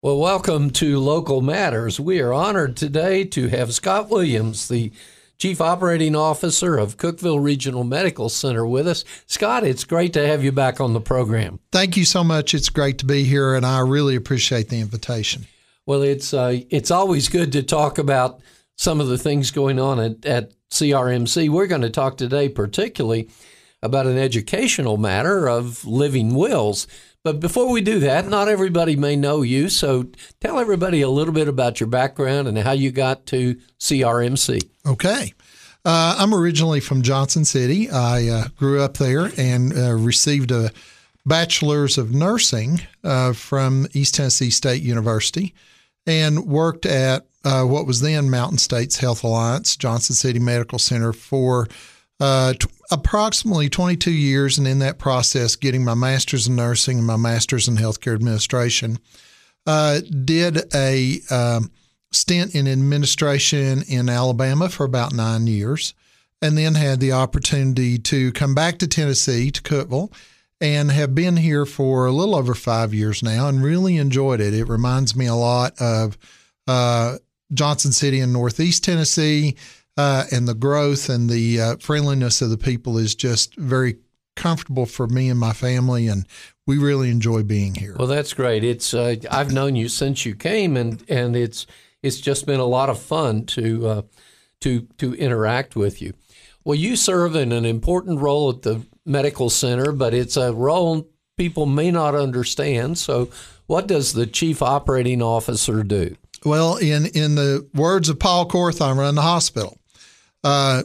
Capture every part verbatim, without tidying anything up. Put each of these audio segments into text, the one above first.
Well, welcome to Local Matters. We are honored today to have Scott Williams, the Chief Operating Officer of Cookeville Regional Medical Center, with us. Scott, it's great to have you back on the program. Thank you so much. It's great to be here, and I really appreciate the invitation. Well, it's uh, it's always good to talk about some of the things going on at, at C R M C. We're going to talk today particularly about an educational matter of living wills. But before we do that, not everybody may know you, so tell everybody a little bit about your background and how you got to C R M C. Okay. Uh, I'm originally from Johnson City. I uh, grew up there and uh, received a bachelor's of nursing uh, from East Tennessee State University and worked at uh, what was then Mountain States Health Alliance, Johnson City Medical Center for Uh, t- approximately twenty-two years, and in that process, getting my master's in nursing and my master's in healthcare administration. Uh, did a um, stint in administration in Alabama for about nine years, and then had the opportunity to come back to Tennessee, to Cookeville, and have been here for a little over five years now and really enjoyed it. It reminds me a lot of uh, Johnson City in Northeast Tennessee. Uh, and the growth and the uh, friendliness of the people is just very comfortable for me and my family, and we really enjoy being here. Well, that's great. It's uh, I've known you since you came, and, and it's it's just been a lot of fun to uh, to to interact with you. Well, you serve in an important role at the medical center, but it's a role people may not understand. So, what does the chief operating officer do? Well, in in the words of Paul Korth, I run the hospital. Uh,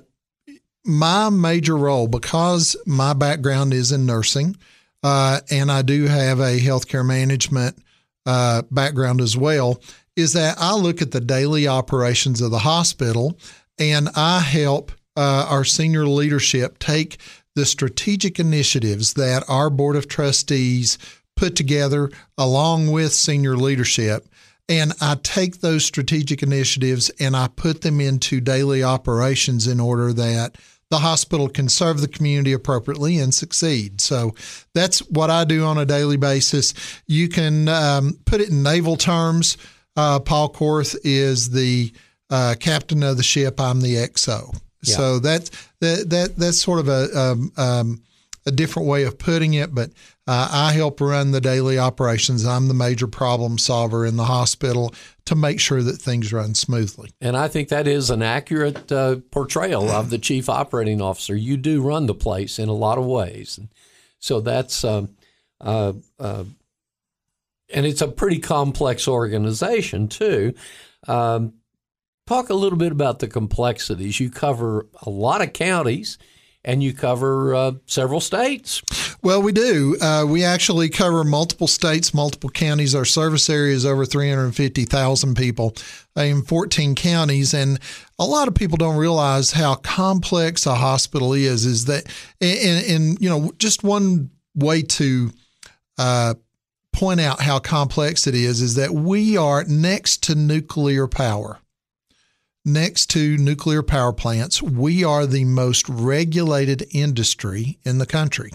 my major role, because my background is in nursing, uh, and I do have a healthcare management uh, background as well, is that I look at the daily operations of the hospital, and I help uh, our senior leadership take the strategic initiatives that our board of trustees put together along with senior leadership. And I take those strategic initiatives and I put them into daily operations in order that the hospital can serve the community appropriately and succeed. So that's what I do on a daily basis. You can um, put it in naval terms. Uh, Paul Korth is the uh, captain of the ship. I'm the X O. Yeah. So that's that, that that's sort of a um, um, a different way of putting it, but uh, I help run the daily operations. I'm the major problem solver in the hospital to make sure that things run smoothly. And I think that is an accurate uh, portrayal of the chief operating officer. You do run the place in a lot of ways. And so that's, um, uh, uh, and it's a pretty complex organization too. Um, talk a little bit about the complexities. You cover a lot of counties, and you cover uh, several states. Well, we do. Uh, we actually cover multiple states, multiple counties. Our service area is over three hundred fifty thousand people in fourteen counties. And a lot of people don't realize how complex a hospital is, is that, and, and you know, just one way to uh, point out how complex it is, is that we are next to nuclear power. Next to nuclear power plants, we are the most regulated industry in the country.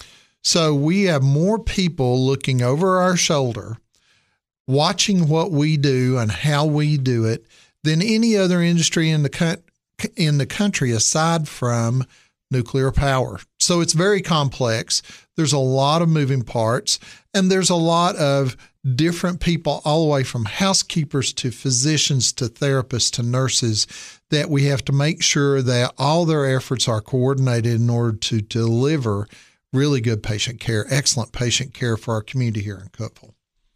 So we have more people looking over our shoulder, watching what we do and how we do it than any other industry in the co- in the country aside from nuclear power. So it's very complex. There's a lot of moving parts, and there's a lot of different people all the way from housekeepers to physicians to therapists to nurses that we have to make sure that all their efforts are coordinated in order to deliver really good patient care, excellent patient care for our community here in Cookeville.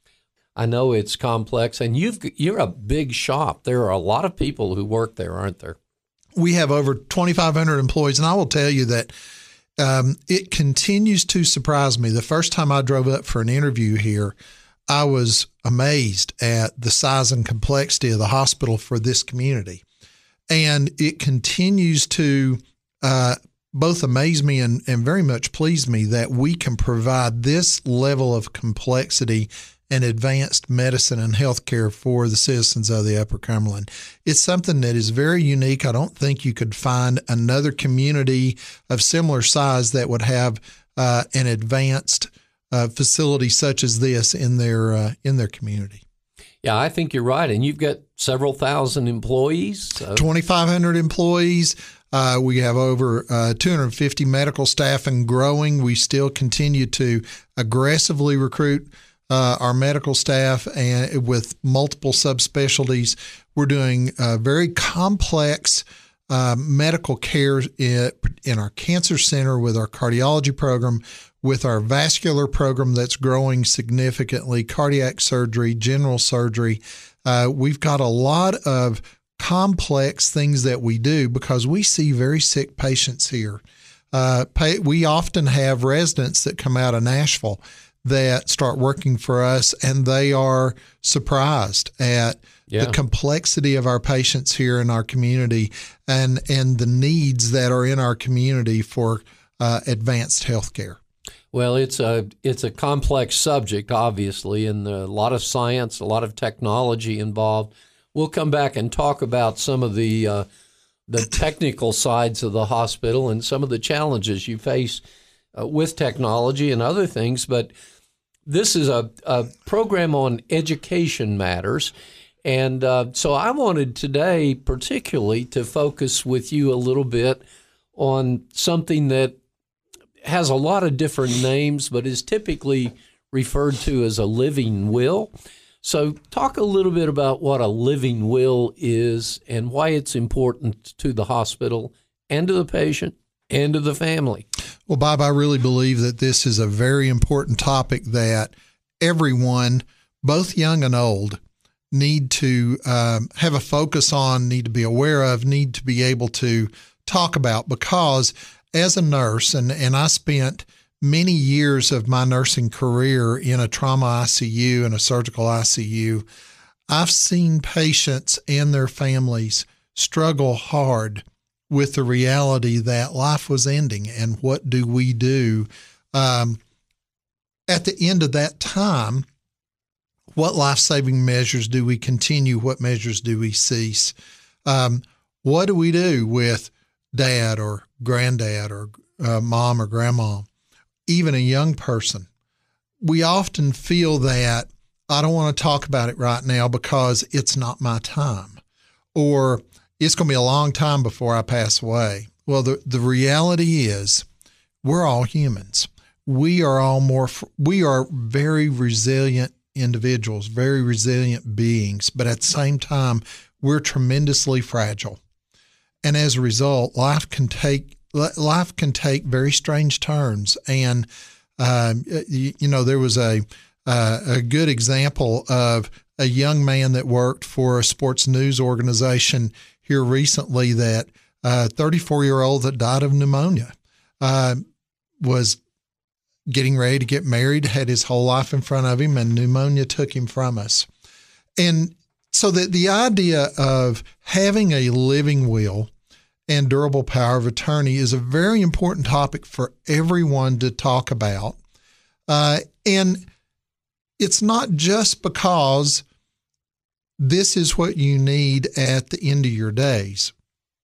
I know it's complex, and you've, you're a big shop. There are a lot of people who work there, aren't there? We have over twenty-five hundred employees, and I will tell you that um, it continues to surprise me. The first time I drove up for an interview here, I was amazed at the size and complexity of the hospital for this community. And it continues to uh, both amaze me and, and very much please me that we can provide this level of complexity and advanced medicine and healthcare for the citizens of the Upper Cumberland. It's something that is very unique. I don't think you could find another community of similar size that would have uh, an advanced uh, facility such as this in their uh, in their community. Yeah, I think you're right. And you've got several thousand employees. So. twenty-five hundred employees. Uh, we have over uh, two hundred fifty medical staff and growing. We still continue to aggressively recruit uh, our medical staff and with multiple subspecialties. We're doing uh, very complex uh, medical care in, in our cancer center with our cardiology program, with our vascular program that's growing significantly, cardiac surgery, general surgery. Uh, we've got a lot of complex things that we do because we see very sick patients here. Uh, pay, we often have residents that come out of Nashville that start working for us, and they are surprised at yeah. the complexity of our patients here in our community and, and the needs that are in our community for uh, advanced health care. Well, it's a it's a complex subject, obviously, and a lot of science, a lot of technology involved. We'll come back and talk about some of the uh, the technical sides of the hospital and some of the challenges you face uh, with technology and other things. But this is a, a program on education matters, and uh, so I wanted today particularly to focus with you a little bit on something that has a lot of different names, but is typically referred to as a living will. So talk a little bit about what a living will is and why it's important to the hospital and to the patient and to the family. Well, Bob, I really believe that this is a very important topic that everyone, both young and old, need to um, have a focus on, need to be aware of, need to be able to talk about, because as a nurse, and, and I spent many years of my nursing career in a trauma I C U and a surgical I C U, I've seen patients and their families struggle hard with the reality that life was ending, and what do we do? Um, at the end of that time, what life-saving measures do we continue? What measures do we cease? Um, what do we do with dad or granddad or uh, mom or grandma, even a young person? We often feel that I don't want to talk about it right now because it's not my time, or it's going to be a long time before I pass away. Well, the, the reality is we're all humans. We are all more, we are very resilient individuals, very resilient beings, but at the same time, we're tremendously fragile. And as a result, life can take life can take very strange turns. And um, you, you know, there was a uh, a good example of a young man that worked for a sports news organization here recently. That uh, thirty-four year old that died of pneumonia uh, was getting ready to get married, had his whole life in front of him, and pneumonia took him from us. And so that the idea of having a living will and durable power of attorney is a very important topic for everyone to talk about. Uh, and it's not just because this is what you need at the end of your days,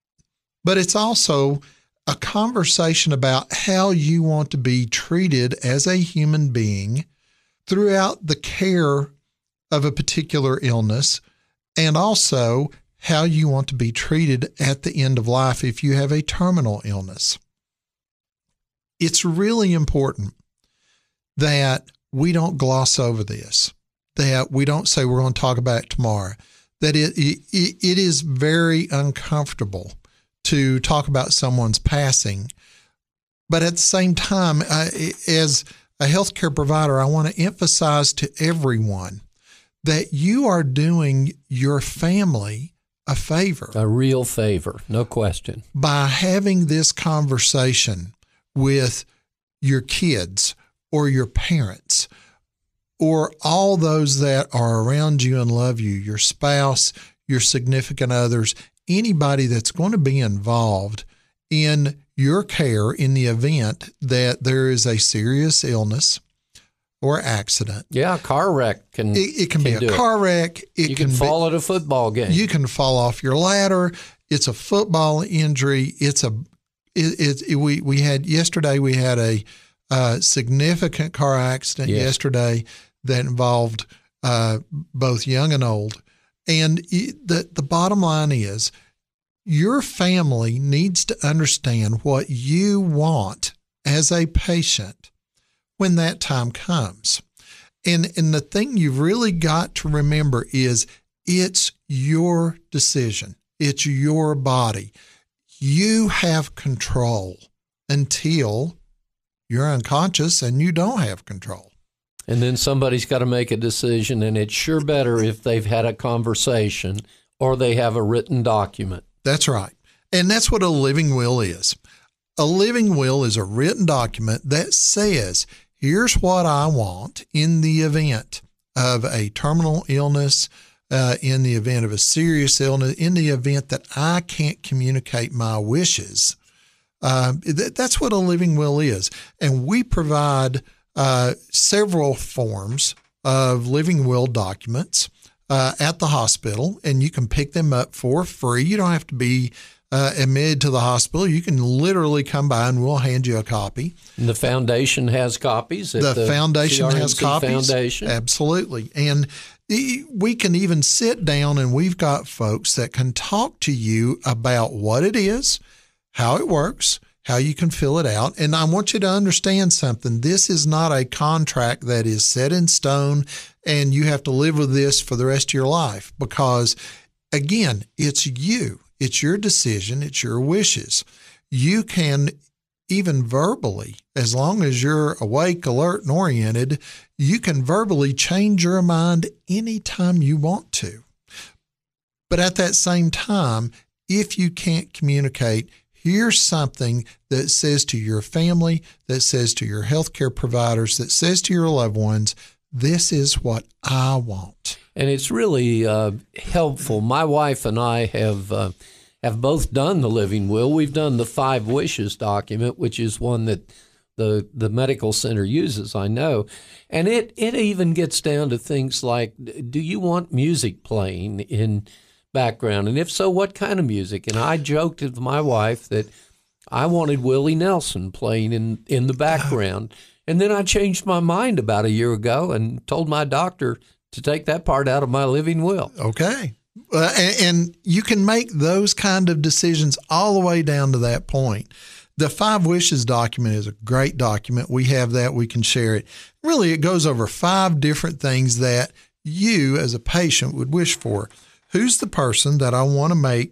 but it's also a conversation about how you want to be treated as a human being throughout the care of a particular illness, and also how you want to be treated at the end of life if you have a terminal illness. It's really important that we don't gloss over this, that we don't say we're going to talk about it tomorrow, that it, it, it is very uncomfortable to talk about someone's passing. But at the same time, I, as a healthcare provider, I want to emphasize to everyone that you are doing your family a favor. A real favor, no question. By having this conversation with your kids or your parents or all those that are around you and love you, your spouse, your significant others, anybody that's going to be involved in your care in the event that there is a serious illness or accident. Yeah, a car wreck can It, it can, can be a car wreck. It you can, can fall be, at a football game. You can fall off your ladder. It's a football injury. It's a it, it, it we we had yesterday. We had a uh, significant car accident yes. yesterday that involved uh, both young and old. And the, the bottom line is your family needs to understand what you want as a patient when that time comes. And, and the thing you've really got to remember is it's your decision. It's your body. You have control until you're unconscious and you don't have control. And then somebody's got to make a decision, and it's sure better if they've had a conversation or they have a written document. That's right. And that's what a living will is. A living will is a written document that says, here's what I want in the event of a terminal illness, uh, in the event of a serious illness, in the event that I can't communicate my wishes. Uh, th- that's what a living will is. And we provide uh, several forms of living will documents uh, at the hospital, and you can pick them up for free. You don't have to be uh, admitted to the hospital. You can literally come by and we'll hand you a copy. And the foundation has copies. At the, the foundation has copies. Foundation. Absolutely. And we can even sit down and we've got folks that can talk to you about what it is, how it works, how you can fill it out. And I want you to understand something. This is not a contract that is set in stone and you have to live with this for the rest of your life because, again, it's you. It's your decision. It's your wishes. You can even verbally, as long as you're awake, alert, and oriented, you can verbally change your mind anytime you want to. But at that same time, if you can't communicate, here's something that says to your family, that says to your healthcare providers, that says to your loved ones, this is what I want. And it's really uh, helpful. My wife and I have uh, have both done the living will. We've done the Five Wishes document, which is one that the the medical center uses, I know. And it, it even gets down to things like, do you want music playing in background? And if so, what kind of music? And I joked with my wife that I wanted Willie Nelson playing in, in the background. And then I changed my mind about a year ago and told my doctor to take that part out of my living will. Okay. Uh, and, and you can make those kind of decisions all the way down to that point. The Five Wishes document is a great document. We have that. We can share it. Really, it goes over five different things that you as a patient would wish for. Who's the person that I want to make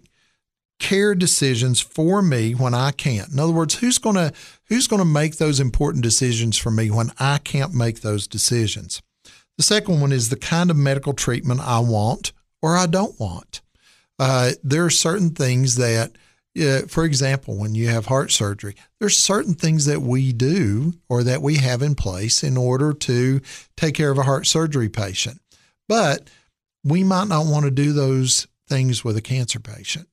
care decisions for me when I can't? In other words, who's going to who's going to make those important decisions for me when I can't make those decisions? The second one is the kind of medical treatment I want or I don't want. Uh, there are certain things that, uh, for example, when you have heart surgery, there's certain things that we do or that we have in place in order to take care of a heart surgery patient. But we might not want to do those things with a cancer patient.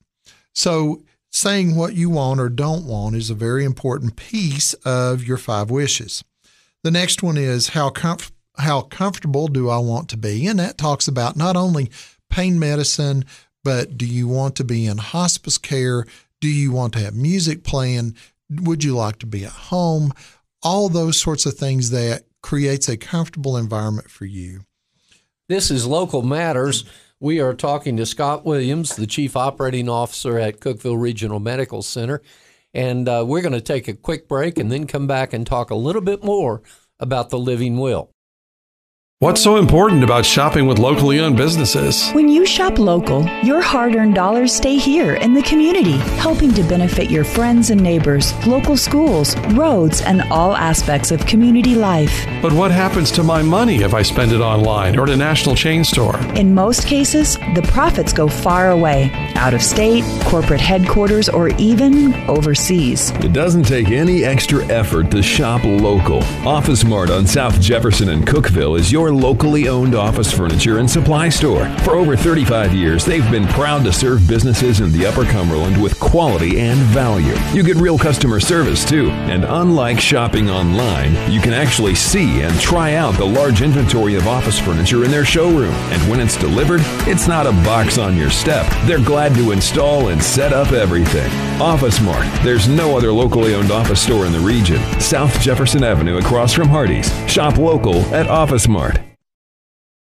So saying what you want or don't want is a very important piece of your five wishes. The next one is how comf- how comfortable do I want to be? And that talks about not only pain medicine, but do you want to be in hospice care? Do you want to have music playing? Would you like to be at home? All those sorts of things that creates a comfortable environment for you. This is Local Matters. We are talking to Scott Williams, the Chief Operating Officer at Cookeville Regional Medical Center. And uh, we're going to take a quick break and then come back and talk a little bit more about the living will. What's so important about shopping with locally owned businesses? When you shop local, your hard-earned dollars stay here in the community, helping to benefit your friends and neighbors, local schools, roads, and all aspects of community life. But what happens to my money if I spend it online or at a national chain store? In most cases, the profits go far away, out of state, corporate headquarters, or even overseas. It doesn't take any extra effort to shop local. Office Mart on South Jefferson and Cookeville is your locally owned office furniture and supply store. For over thirty-five years, they've been proud to serve businesses in the Upper Cumberland with quality and value. You get real customer service, too. And unlike shopping online, you can actually see and try out the large inventory of office furniture in their showroom. And when it's delivered, it's not a box on your step. They're glad to install and set up everything. Office Mart. There's no other locally owned office store in the region. South Jefferson Avenue across from Hardee's. Shop local at Office Mart.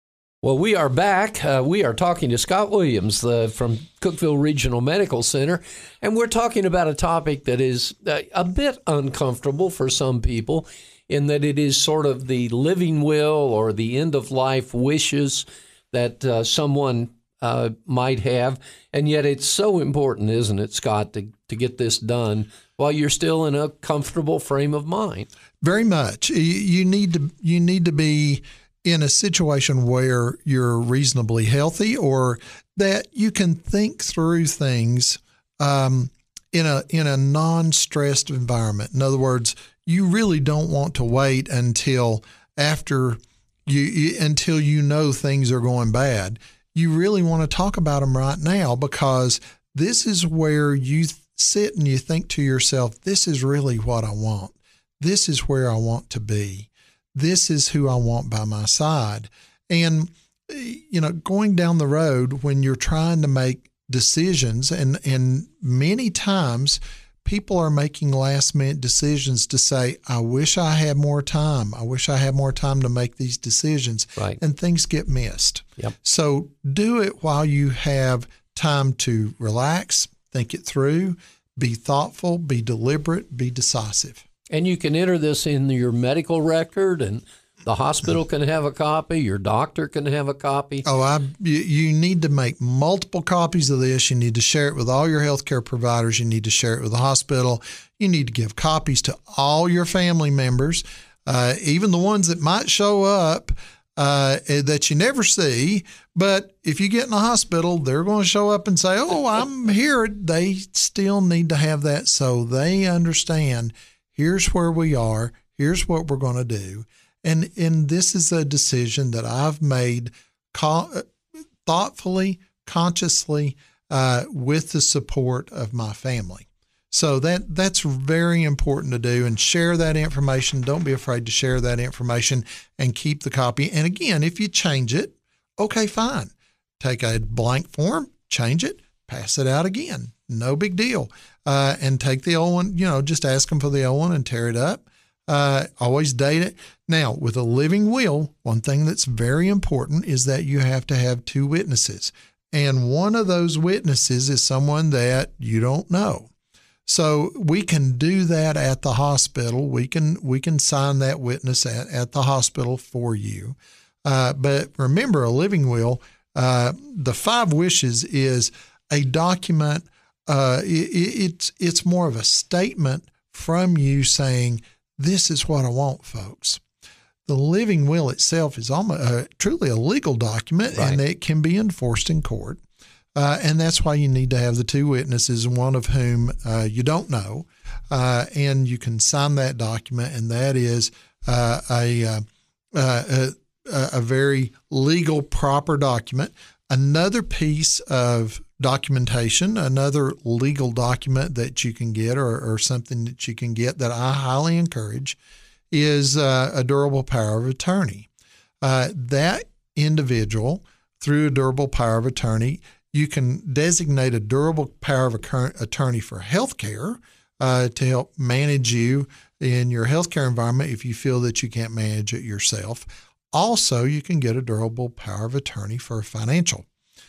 Well, we are back. Uh, we are talking to Scott Williams the, from Cookeville Regional Medical Center, and we're talking about a topic that is uh, a bit uncomfortable for some people in that it is sort of the living will or the end-of-life wishes that uh, someone uh, might have, and yet it's so important, isn't it, Scott, to, to get this done while you're still in a comfortable frame of mind? Very much. You, you need to you need to be in a situation where you're reasonably healthy, or that you can think through things um, in a in a non-stressed environment. In other words, you really don't want to wait until after you, you until you know things are going bad. You really want to talk about them right now, because this is where you sit and you think to yourself, this is really what I want. This is where I want to be. This is who I want by my side. And, you know, going down the road when you're trying to make decisions, and, and many times people are making last minute decisions to say, I wish I had more time. I wish I had more time to make these decisions. Right. And things get missed. Yep. So do it while you have time to relax, think it through, be thoughtful, be deliberate, be decisive. And you can enter this in your medical record, and the hospital can have a copy. Your doctor can have a copy. Oh, I, you, you need to make multiple copies of this. You need to share it with all your healthcare providers. You need to share it with the hospital. You need to give copies to all your family members, uh, even the ones that might show up uh, that you never see. But if you get in the hospital, they're going to show up and say, oh, I'm here. They still need to have that so they understand, here's where we are, here's what we're going to do. And and this is a decision that I've made co- thoughtfully, consciously, uh, with the support of my family. So that that's very important to do, and share that information. Don't be afraid to share that information and keep the copy. And again, if you change it, okay, fine. Take a blank form, change it, pass it out again. No big deal. Uh, and take the old one, you know, just ask them for the old one and tear it up. Uh, always date it. Now, with a living will, one thing that's very important is that you have to have two witnesses. And one of those witnesses is someone that you don't know. So we can do that at the hospital. We can we can sign that witness at, at the hospital for you. Uh, but remember, a living will, uh, the five wishes is a document. Uh, it, it's it's more of a statement from you saying, this is what I want, folks. The living will itself is almost uh, truly a legal document, right, and it can be enforced in court. Uh, and that's why you need to have the two witnesses, one of whom uh, you don't know, uh, and you can sign that document, and that is uh, a, uh, a, a a very legal, proper document. Another piece of documentation, another legal document that you can get, or, or something that you can get that I highly encourage, is uh, a durable power of attorney. Uh, that individual, through a durable power of attorney, you can designate a durable power of attorney for health care uh, to help manage you in your healthcare environment if you feel that you can't manage it yourself. Also, you can get a durable power of attorney for financial,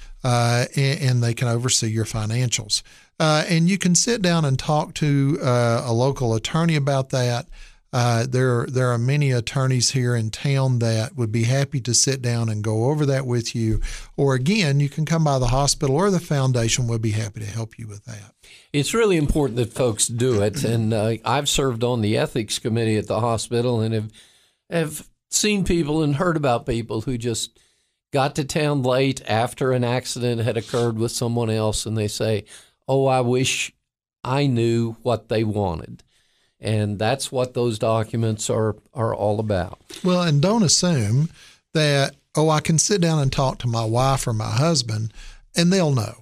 uh, and, and they can oversee your financials. Uh, and you can sit down and talk to uh, a local attorney about that. Uh, there, there are many attorneys here in town that would be happy to sit down and go over that with you. Or again, you can come by the hospital or the foundation. We'll be happy to help you with that. It's really important that folks do it. And uh, I've served on the ethics committee at the hospital and have have seen people and heard about people who just got to town late after an accident had occurred with someone else, and they say, oh, I wish I knew what they wanted. And that's what those documents are, are all about. Well, and don't assume that, oh, I can sit down and talk to my wife or my husband and they'll know.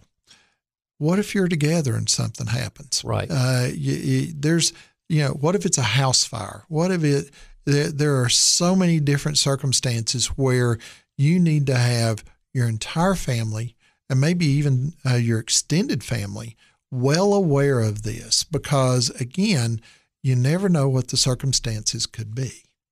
What if you're together and something happens? Right. Uh, you, you, there's, you know, what if it's a house fire? What if it, there, there are so many different circumstances where you need to have your entire family and maybe even uh, your extended family well aware of this, because again, you never know what the circumstances could be.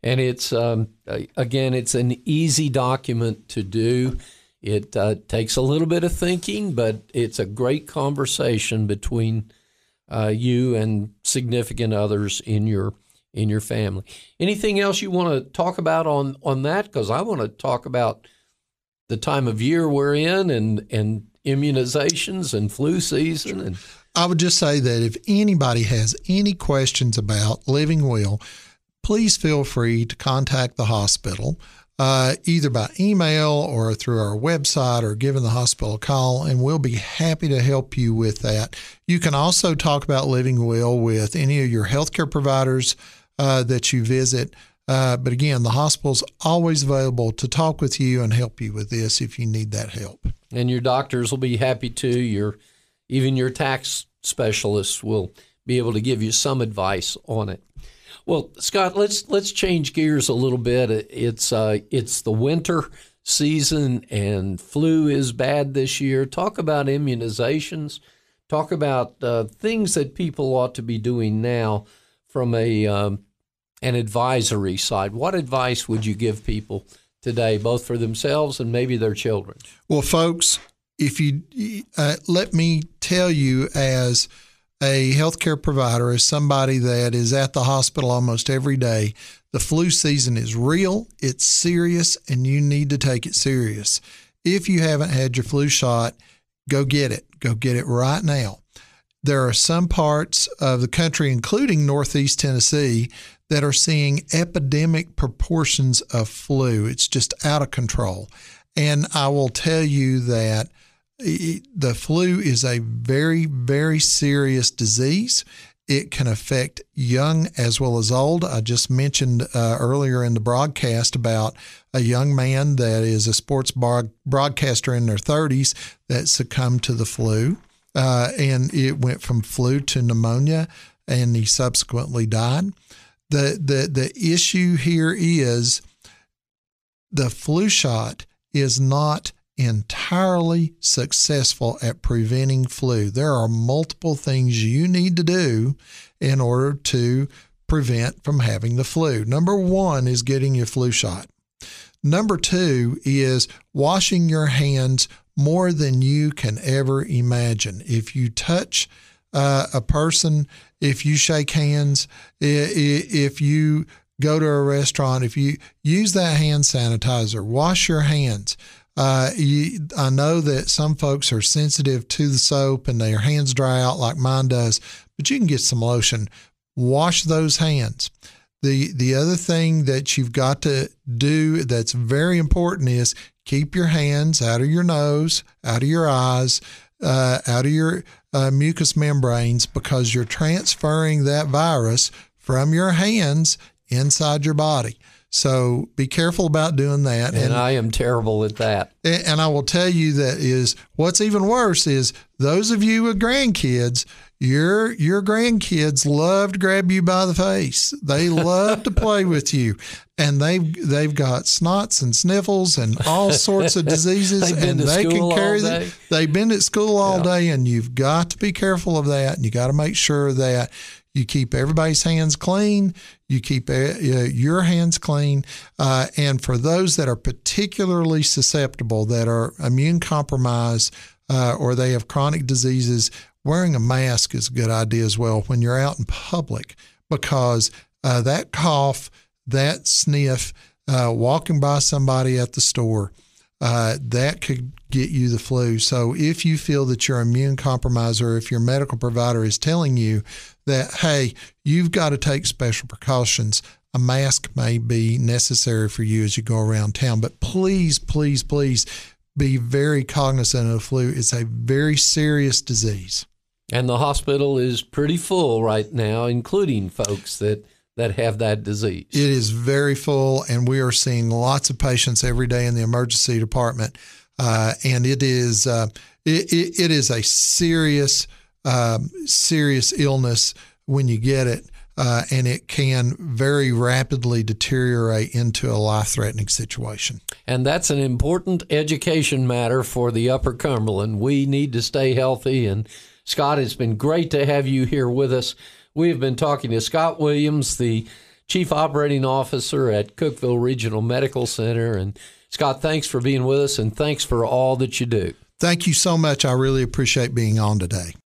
And it's, um, again, it's an easy document to do. It uh, takes a little bit of thinking, but it's a great conversation between uh, you and significant others in your in your family. Anything else you want to talk about on, on that? Because I want to talk about the time of year we're in and, and immunizations and flu season. And I would just say that if anybody has any questions about Living Will, please feel free to contact the hospital, uh, either by email or through our website or giving the hospital a call, and we'll be happy to help you with that. You can also talk about Living Will with any of your healthcare providers uh, that you visit. Uh, but again, the hospital's always available to talk with you and help you with this if you need that help. And your doctors will be happy to. Your even your tax specialists will be able to give you some advice on it. Well, Scott, let's let's change gears a little bit. It's uh, it's the winter season, and flu is bad this year. Talk about immunizations. Talk about uh, things that people ought to be doing now from a um, an advisory side. What advice would you give people today, both for themselves and maybe their children? Well, folks, if you uh, let me tell you, as a healthcare provider, as somebody that is at the hospital almost every day, the flu season is real, it's serious, and you need to take it serious. If you haven't had your flu shot, go get it. Go get it right now. There are some parts of the country, including Northeast Tennessee, that are seeing epidemic proportions of flu. It's just out of control. And I will tell you that the flu is a very, very serious disease. It can affect young as well as old. I just mentioned uh, earlier in the broadcast about a young man that is a sports bar- broadcaster in their thirties that succumbed to the flu. Uh, and it went from flu to pneumonia, and he subsequently died. The, the, the issue here is the flu shot is not entirely successful at preventing flu. There are multiple things you need to do in order to prevent from having the flu. Number one is getting your flu shot. Number two is washing your hands more than you can ever imagine. If you touch uh, a person, if you shake hands, if you go to a restaurant, if you use that hand sanitizer, wash your hands. Uh, you, I know that some folks are sensitive to the soap and their hands dry out like mine does, but you can get some lotion. Wash those hands. The the other thing that you've got to do that's very important is keep your hands out of your nose, out of your eyes, uh, out of your uh, mucous membranes, because you're transferring that virus from your hands inside your body. So be careful about doing that. And, and I am terrible at that. And I will tell you that is what's even worse is those of you with grandkids, your your grandkids love to grab you by the face. They love to play with you. And they've they've got snots and sniffles and all sorts of diseases, and they can carry them. They've been at school all yeah. day, and you've got to be careful of that. And you got to make sure that you keep everybody's hands clean. You keep uh, your hands clean. Uh, and for those that are particularly susceptible, that are immune compromised, uh, or they have chronic diseases, wearing a mask is a good idea as well when you're out in public, because uh, that cough, that sniff, uh, walking by somebody at the store, uh, that could get you the flu. So if you feel that you're immune compromised, or if your medical provider is telling you that, hey, you've got to take special precautions, a mask may be necessary for you as you go around town. But please, please, please be very cognizant of the flu. It's a very serious disease. And the hospital is pretty full right now, including folks that, that have that disease. It is very full, and we are seeing lots of patients every day in the emergency department. Uh, and it is uh, it, it, it is a serious, um, serious illness when you get it, uh, and it can very rapidly deteriorate into a life-threatening situation. And that's an important education matter for the Upper Cumberland. We need to stay healthy. And Scott, it's been great to have you here with us. We have been talking to Scott Williams, the Chief Operating Officer at Cookeville Regional Medical Center. And Scott, thanks for being with us, and thanks for all that you do. Thank you so much. I really appreciate being on today.